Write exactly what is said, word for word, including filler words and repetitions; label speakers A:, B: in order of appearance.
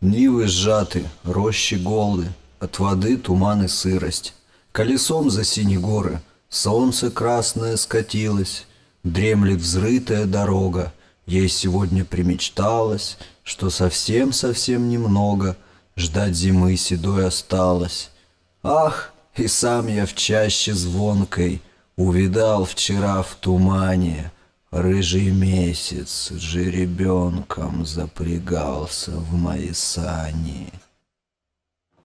A: Нивы сжаты, рощи голы, от воды туман и сырость. Колесом за синие горы солнце красное скатилось, дремлет взрытая дорога. Ей сегодня примечталось, что совсем-совсем немного ждать зимы седой осталось. Ах, и сам я в чаще звонкой увидал вчера в тумане рыжий месяц жеребенком запрягался в мои сани.